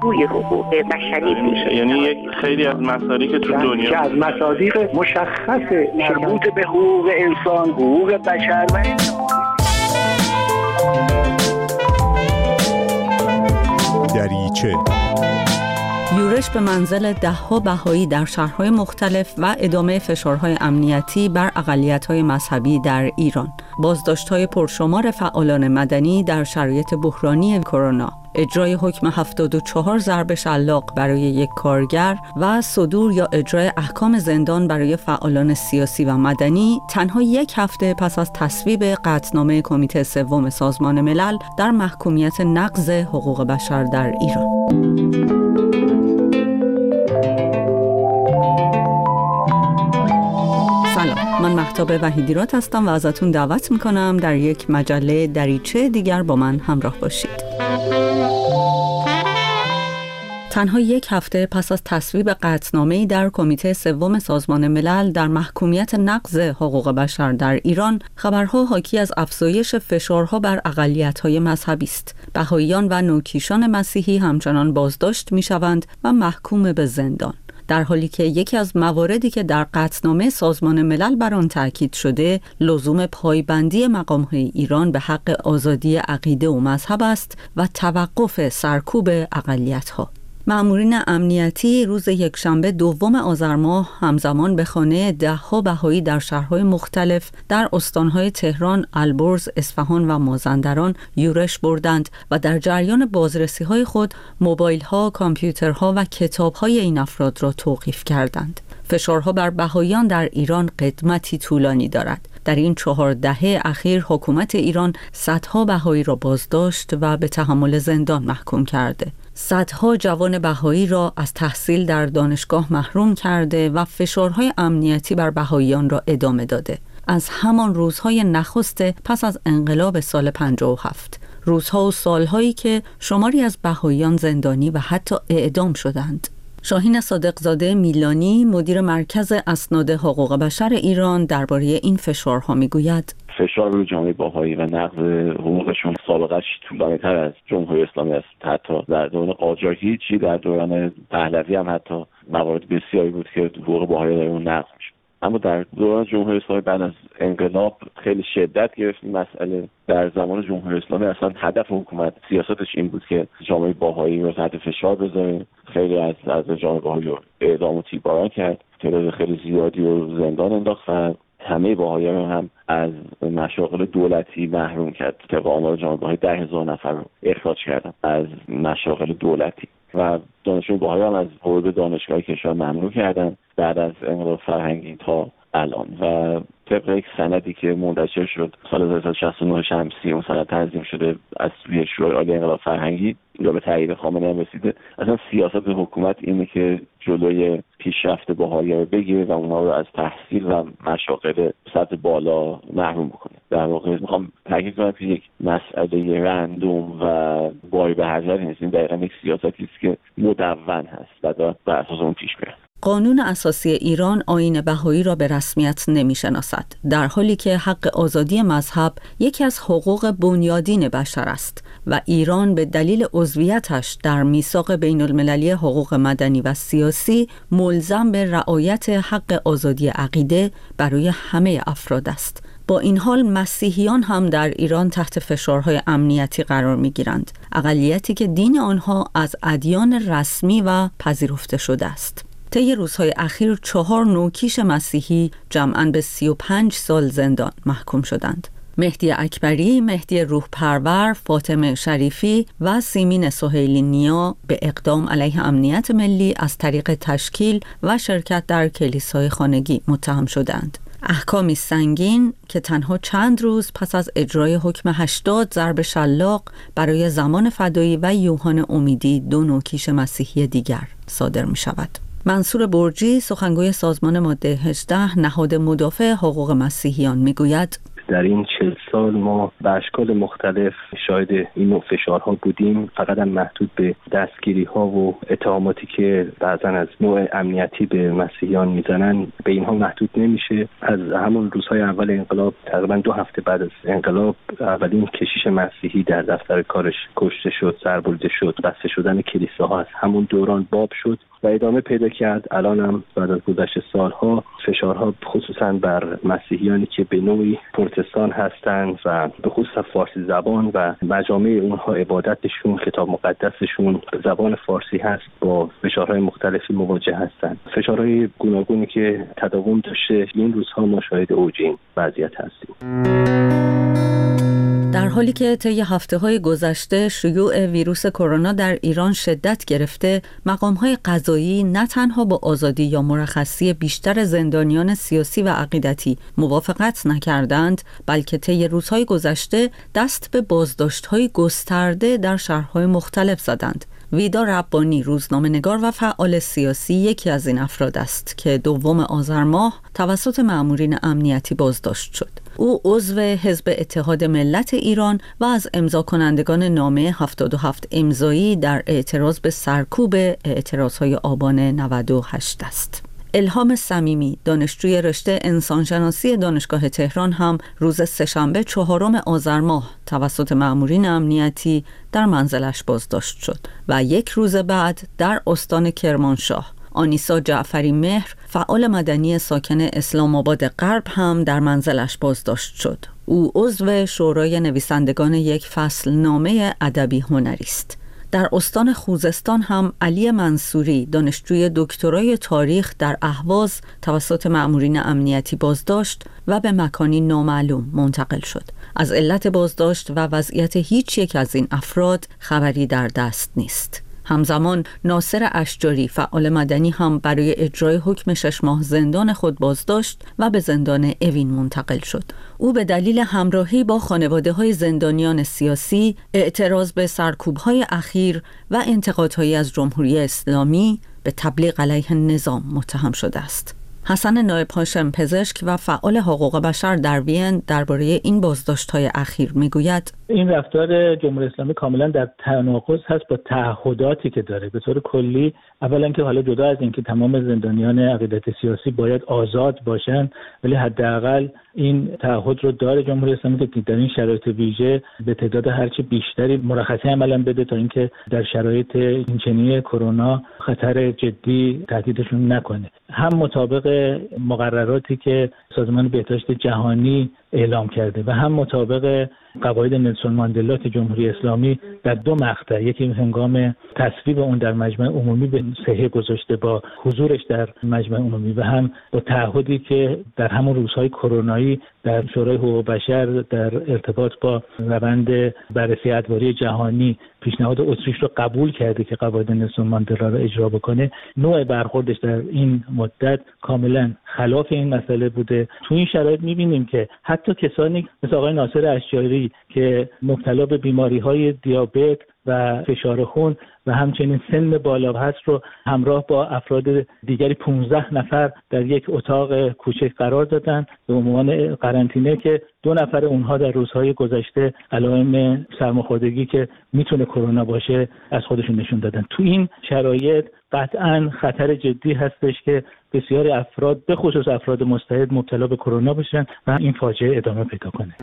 بازگوی حقوق بشری میشه. یعنی یک خیلی از مسائلی که تو دنیا که از مصادیق مشخص مربوط به حقوق انسان، حقوق بشر و دریچه یورش به منزل ده‌ها بهایی در شهرهای مختلف و ادامه فشارهای امنیتی بر اقلیت‌های مذهبی در ایران. بازداشت‌های پرشمار فعالان مدنی در شرایط بحرانی کرونا. اجرای حکم 74 ضرب شلاق برای یک کارگر و صدور یا اجرای احکام زندان برای فعالان سیاسی و مدنی تنها یک هفته پس از تصویب قطعنامه کمیته سوم سازمان ملل در محکومیت نقض حقوق بشر در ایران. سلام، من مهتاب وحیدیرات هستم و ازتون دعوت میکنم در یک مجله دریچه دیگر با من همراه باشید. تنها یک هفته پس از تصویب قطعنامه‌ای در کمیته سوم سازمان ملل در محکومیت نقض حقوق بشر در ایران، خبرها حاکی از افزایش فشارها بر اقلیت‌های مذهبی است. بهائیان و نوکیشان مسیحی همچنان بازداشت می‌شوند و محکوم به زندان، در حالی که یکی از مواردی که در قطعنامه سازمان ملل بر آن تاکید شده لزوم پایبندی مقام‌های ایران به حق آزادی عقیده و مذهب است و توقف سرکوب اقلیت‌ها. مأمورین امنیتی روز یکشنبه دوم آذر ماه همزمان به خانه ده‌ها بهایی در شهرهای مختلف در استانهای تهران، البرز، اصفهان و مازندران یورش بردند و در جریان بازرسی‌های خود موبایل‌ها، کامپیوترها و کتاب‌های این افراد را توقیف کردند. فشارها بر بهائیان در ایران قدمتی طولانی دارد. در این 4 دهه اخیر حکومت ایران صدها بهایی را بازداشت و به تحمل زندان محکوم کرده. صدها جوان بهایی را از تحصیل در دانشگاه محروم کرده و فشارهای امنیتی بر بهائیان را ادامه داده. از همان روزهای نخست پس از انقلاب سال 57، روزها و سالهایی که شماری از بهائیان زندانی و حتی اعدام شدند. شاهین صادقزاده میلانی، مدیر مرکز اسناد حقوق بشر ایران، درباره این فشارها میگوید: فشار روی جامعه بهایی و نقض حقوقشون سابقه‌اش طولانی‌تر از جمهوری اسلامی است. حتی در دوران قاجاری چی در دوران پهلوی هم حتی موارد بسیاری بود که حقوق بهایی در اون نقض میشه. اما در دوران جمهوری اسلامی بعد از انقلاب خیلی شدت گرفت این مسئله. در زمان جمهوری اسلامی اصلا هدف حکومت سیاستش این بود که جامعه بهایی رو تحت فشار بذاره. خیلی از جامعه بهایی رو اعدام و تیرباران کرد، تعداد خیلی زیادی رو زندان انداخت و همه بهائیان هم از مشاغل دولتی محروم کرد. طبق آمار جامعه بهایی 10,000 نفر رو اخراج کردن از مشاغل دولتی و دانشجویان بهایی هم از حوزه دانشگاهی کشور ممنوع کردن بعد از انقلاب فرهنگی تا الان. و طبق یک سندی که منتشر شد سال 1969 شمسی، اون سند تنظیم شده از سوی شورای عالی انقلاب فرهنگی یا به تایید خامنه‌ای هم رسیده، اصلا سیاست حکومت اینه که جلوی پیشرفت بهائیان رو بگیره و اونها رو از تحصیل و مشاغل سطح بالا محروم بکنه. در واقع میخوام تاکید کنم که یک مسئله رندوم و باری به حذری نیست. این دقیقاً یک سیاستی است که مدون هست و داره بر اساس اون پیش میره. قانون اساسی ایران آیین بهایی را به رسمیت نمی‌شناسد، در حالی که حق آزادی مذهب یکی از حقوق بنیادین بشر است و ایران به دلیل عضویتش در میثاق بین‌المللی حقوق مدنی و سیاسی ملزم به رعایت حق آزادی عقیده برای همه افراد است. با این حال مسیحیان هم در ایران تحت فشارهای امنیتی قرار می‌گیرند، اقلیتی که دین آنها از ادیان رسمی و پذیرفته شده است. طی روزهای اخیر 4 نوکیش مسیحی جمعاً به 35 سال زندان محکوم شدند. مهدی اکبری، مهدی روح پرور، فاطمه شریفی و سیمین سهیلی نیا به اقدام علیه امنیت ملی از طریق تشکیل و شرکت در کلیسای خانگی متهم شدند. احکامی سنگین که تنها چند روز پس از اجرای حکم 80 ضرب شلاق برای زمان فدایی و یوحان امیدی 2 نوکیش مسیحی دیگر صادر می شود. منصور برجی، سخنگوی سازمان ماده 18 نهاد مدافع حقوق مسیحیان، میگوید: در این 40 سال ما به اشکال مختلف شاهد این نوع فشارها بودیم، فقط هم محدود به دستگیری‌ها و اتهاماتی که بعضا از نوع امنیتی به مسیحیان میزنن به اینها محدود نمیشه. از همون روزهای اول انقلاب، تقریبا 2 هفته بعد از انقلاب، اولین کشیش مسیحی در دفتر کارش کشته شد، سربریده شد. بسته شدن کلیساها از همون دوران باب شد و ادامه پیدا کرد. الان هم بعد از گذشت سالها فشارها خصوصا بر مسیحیانی که به نوعی پروتستان هستند و به خصوص فارسی زبان و مجامع اونها عبادتشون، کتاب مقدسشون به زبان فارسی هست، با فشارهای مختلفی مواجه هستند. فشارهای گوناگونی که تداوم داشته، این روزها ما شاهد اوج این وضعیت هستیم. در حالی که طی هفته‌های گذشته شیوع ویروس کرونا در ایران شدت گرفته، مقام‌های قضایی نه تنها با آزادی یا مرخصی بیشتر زندانیان سیاسی و عقیدتی موافقت نکردند، بلکه طی روزهای گذشته دست به بازداشت‌های گسترده در شهرهای مختلف زدند. ویدا ربانی، روزنامه‌نگار و فعال سیاسی، یکی از این افراد است که 2 آذر ماه توسط مأمورین امنیتی بازداشت شد. او عضو حزب اتحاد ملت ایران و از امضا کنندگان نامه 77 امضایی در اعتراض به سرکوب اعتراضهای آبان 98 است. الهام صمیمی، دانشجوی رشته انسانشناسی دانشگاه تهران، هم روز سه‌شنبه 4 آذر ماه توسط مأمورین امنیتی در منزلش بازداشت شد و 1 روز بعد در استان کرمانشاه آنیسا جعفری مهر، فعال مدنی ساکن اسلام آباد غرب، هم در منزلش بازداشت شد. او عضو شورای نویسندگان یک فصل نامه ادبی هنری است. در استان خوزستان هم علی منصوری، دانشجوی دکترای تاریخ در اهواز، توسط مأمورین امنیتی بازداشت و به مکانی نامعلوم منتقل شد. از علت بازداشت و وضعیت هیچ یک از این افراد خبری در دست نیست. همزمان ناصر اشجاری، فعال مدنی، هم برای اجرای حکم 6 ماه زندان خود بازداشت و به زندان اوین منتقل شد. او به دلیل همراهی با خانواده‌های زندانیان سیاسی، اعتراض به سرکوب‌های اخیر و انتقادهایی از جمهوری اسلامی به تبلیغ علیه نظام متهم شده است. حسن نایب هاشم، پزشک و فعال حقوق بشر در وین، درباره این بازداشت‌های اخیر میگوید: این رفتار جمهوری اسلامی کاملا در تناقض هست با تعهداتی که داره. به طور کلی، اولا که حالا جدا از اینکه تمام زندانیان عقیدت سیاسی باید آزاد باشن، ولی حداقل این تعهد رو داره جمهوری اسلامی که در این شرایط ویژه به تعداد هرچه بیشتری مرخصی عملا بده تا اینکه در شرایط اینچنینی کرونا خطر جدی تهدیدشون نکنه. هم مطابق مقرراتی که سازمان بهداشت جهانی اعلام کرده و هم مطابق قواعد نلسون ماندلا که جمهوری اسلامی در 2 مقطع، یکی هنگام تصویب اون در مجمع عمومی به صحه گذاشته با حضورش در مجمع عمومی و هم با تعهدی که در همون روزهای کرونایی در شورای حقوق بشر در ارتباط با روند بررسی ادواری جهانی پیشنهاد اتریش رو قبول کرده که قواعد نلسون ماندلا رو اجرا بکنه، نوع برخوردش در این مدت کاملا خلاف این مسئله بوده. تو این شرایط می‌بینیم که حتی کسانی مثل آقای ناصر اشجاری که مبتلا به بیماری‌های دیابت و فشار خون و همچنین سن بالا هست رو همراه با افراد دیگری 15 نفر در یک اتاق کوچک قرار دادن به عنوان قرنطینه که 2 نفر اونها در روزهای گذشته علائم سرماخوردگی که میتونه کرونا باشه از خودشون نشون دادن. تو این شرایط قطعاً خطر جدی هستش که بسیاری افراد به خصوص افراد مستعد مبتلا به کرونا بشن و این فاجعه ادامه پیدا کنه.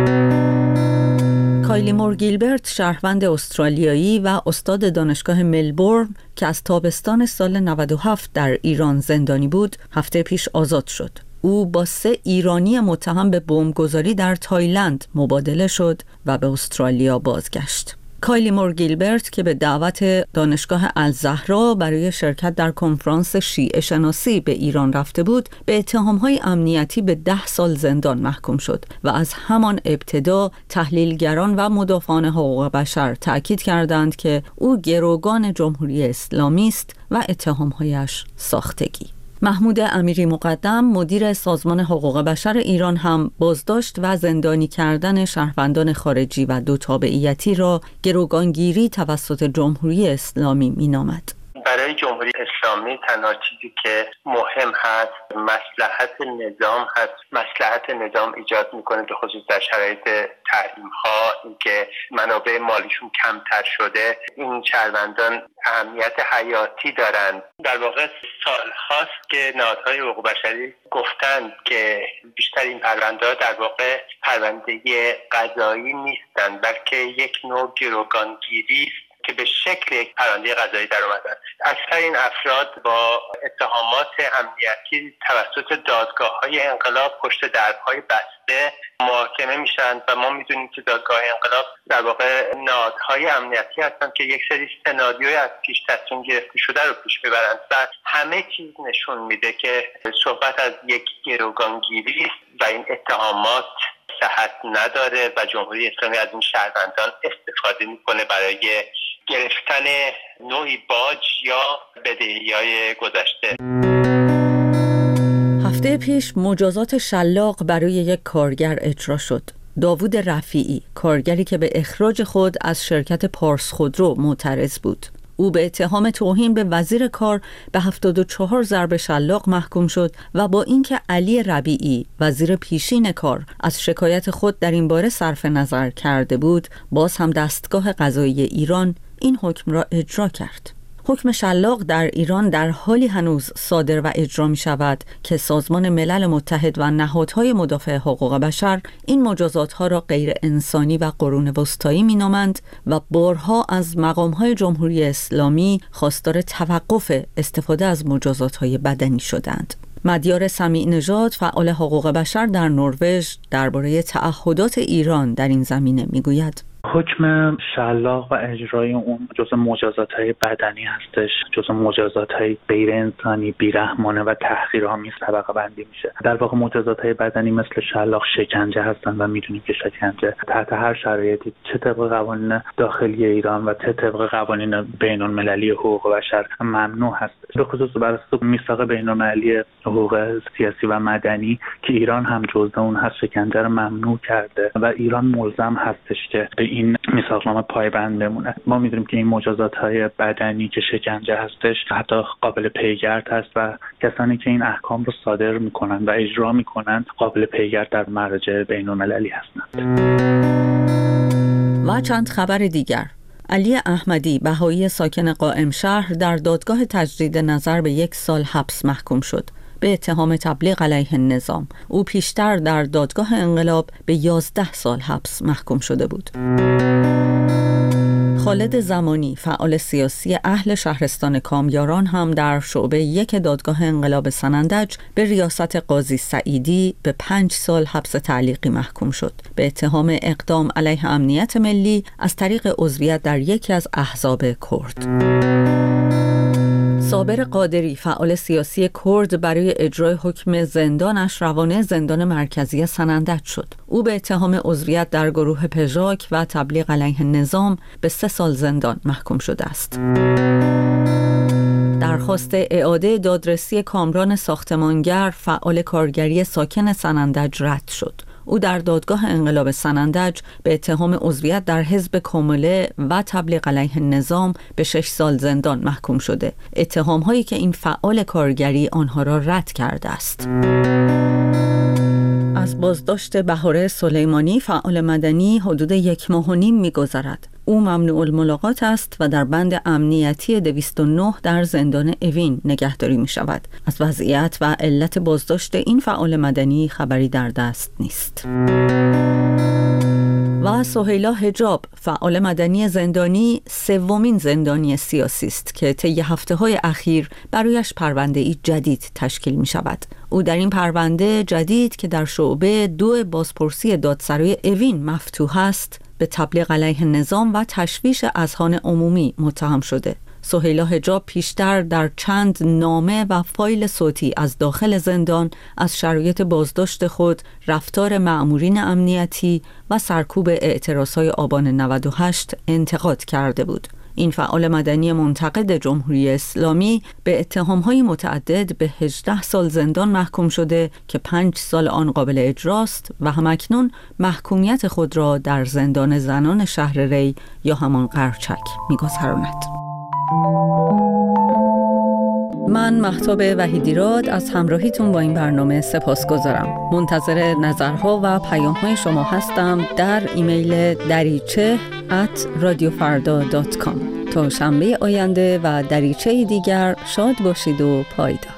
کایلی مور گیلبرت، شهروند استرالیایی و استاد دانشگاه ملبورن که از تابستان سال 97 در ایران زندانی بود، هفته پیش آزاد شد. او با 3 ایرانی متهم به بمبگذاری در تایلند مبادله شد و به استرالیا بازگشت. کایلی مور گیلبرت که به دعوت دانشگاه الزهرا برای شرکت در کنفرانس شیعه شناسی به ایران رفته بود، به اتهام‌های امنیتی به 10 سال زندان محکوم شد و از همان ابتدا تحلیلگران و مدافعان حقوق بشر تأکید کردند که او گروگان جمهوری اسلامی است و اتهام‌هایش ساختگی. محمود امیری مقدم، مدیر سازمان حقوق بشر ایران، هم بازداشت و زندانی کردن شهروندان خارجی و 2 تابعیتی را گروگانگیری توسط جمهوری اسلامی مینامد. برای جمهوری اسلامی تنها چیزی که مهم هست مصلحت نظام هست. مصلحت نظام ایجاد میکنه به خصوص در شرایط تحریم ها، اینکه منابع مالیشون کمتر شده. این شهروندان اهمیت حیاتی دارند. در واقع سال هاست که نهادهای حقوق بشری گفتند که بیشتر این پرونده‌ها در واقع پرونده قضایی نیستند، بلکه یک نوع گروگانگیری است که به شکل یک پرونده قضایی در اومدن. اکثر این افراد با اتهامات امنیتی توسط دادگاه‌های انقلاب پشت درهای بسته محاکمه میشن و ما میدونیم که دادگاه انقلاب در واقع نهادهای امنیتی هستن که یک سری سناریوی از پیش تصمیم گرفته شده رو پیش میبرند و همه چیز نشون میده که صحبت از یک گروگانگیری است و این اتهامات صحت نداره و جمهوری اسلامی از این شهروندان استفاده میکنه برای گرفتن نوعی باج یا بدهی‌های گذشته. هفته پیش مجازات شلاق برای یک کارگر اجرا شد. داوود رفیعی، کارگری که به اخراج خود از شرکت پارس خودرو معترض بود. او به اتهام توهین به وزیر کار به 74 ضرب شلاق محکوم شد و با اینکه علی ربیعی وزیر پیشین کار از شکایت خود در این باره صرف نظر کرده بود، باز هم دستگاه قضایی ایران این حکم را اجرا کرد. حکم شلاق در ایران در حالی هنوز صادر و اجرا می شود که سازمان ملل متحد و نهادهای مدافع حقوق بشر این مجازات‌ها را غیر انسانی و قرون وسطایی می نامند و بارها از مقام‌های جمهوری اسلامی خواستار توقف استفاده از مجازات‌های بدنی شدند. مدیار سمیع نژاد، فعال حقوق بشر در نروژ، درباره تعهدات ایران در این زمینه می گوید. حکم شلاق و اجرای اون جزء مجازات‌های بدنی هستش، جزء مجازات‌های غیر انسانی، بیرحمانه و تحقیرآمیز طبقه بندی میشه. در واقع مجازات‌های بدنی مثل شلاق شکنجه هستن و میدونیم که شکنجه تحت هر شرایطی چه طبق قوانین داخلی ایران و چه طبق قوانین بین‌المللی حقوق بشر ممنوع هست. به خصوص بر اساس میثاق بین‌المللی حقوق سیاسی و مدنی که ایران هم جزء اون هست، شکنجه رو ممنوع کرده و ایران ملزم هستش که به این میثاقنامه پایبند بمونه. ما میدونیم که این مجازات‌های بدنی که شکنجه هستش حتی قابل پیگرد هست و کسانی که این احکام رو صادر میکنن و اجرا میکنن قابل پیگرد در مراجع بین‌المللی هستند. و چند خبر دیگر. علی احمدی، بهایی ساکن قائم شهر، در دادگاه تجدید نظر به 1 سال حبس محکوم شد به اتهام تبلیغ علیه النظام. او پیشتر در دادگاه انقلاب به 11 سال حبس محکوم شده بود. خالد زمانی، فعال سیاسی اهل شهرستان کامیاران، هم در شعبه 1 دادگاه انقلاب سنندج به ریاست قاضی سعیدی به 5 سال حبس تعلیقی محکوم شد به اتهام اقدام علیه امنیت ملی از طریق عضویت در یکی از احزاب کرد. صابر قادری، فعال سیاسی کرد، برای اجرای حکم زندانش روانه زندان مرکزی سنندج شد. او به اتهام عضویت در گروه پژاک و تبلیغ علیه النظام به 3 سال زندان محکوم شده است. درخواست اعاده دادرسی کامران ساختمانگر، فعال کارگری ساکن سنندج، رد شد. او در دادگاه انقلاب سنندج به اتهام عضویت در حزب کمله و تبلیغ علیه النظام به 6 سال زندان محکوم شده. اتهام هایی که این فعال کارگری آنها را رد کرده است. از بازداشت بهاره سلیمانی، فعال مدنی، حدود 1.5 ماه می‌گذرد. او ممنوع الملاقات است و در بند امنیتی 209 در زندان اوین نگهداری می شود. از وضعیت و علت بازداشت این فعال مدنی خبری در دست نیست. و سهیلا حجاب، فعال مدنی زندانی، 3مین زندانی سیاسی است که طی هفته‌های اخیر برایش پرونده‌ای جدید تشکیل می شود. او در این پرونده جدید که در شعبه 2 بازپرسی دادسرای اوین مفتوح است، به تبلیغ علیه النظام و تشویش اذهان عمومی متهم شده. سهیلا حجاب پیشتر در چند نامه و فایل صوتی از داخل زندان از شرایط بازداشت خود، رفتار مأمورین امنیتی و سرکوب اعتراضهای آبان 98 انتقاد کرده بود. این فعال مدنی منتقد جمهوری اسلامی به اتهام‌های متعدد به 18 سال زندان محکوم شده که 5 سال آن قابل اجراست و همکنون محکومیت خود را در زندان زنان شهر ری یا همان قرچک می‌گذراند. من مهتاب وحیدیراد از همراهیتون با این برنامه سپاسگزارم. منتظر نظرها و پیام‌های شما هستم در ایمیل dariche@radiofarda.com. تا شنبه آینده و دریچه دیگر شاد باشید و پایدار.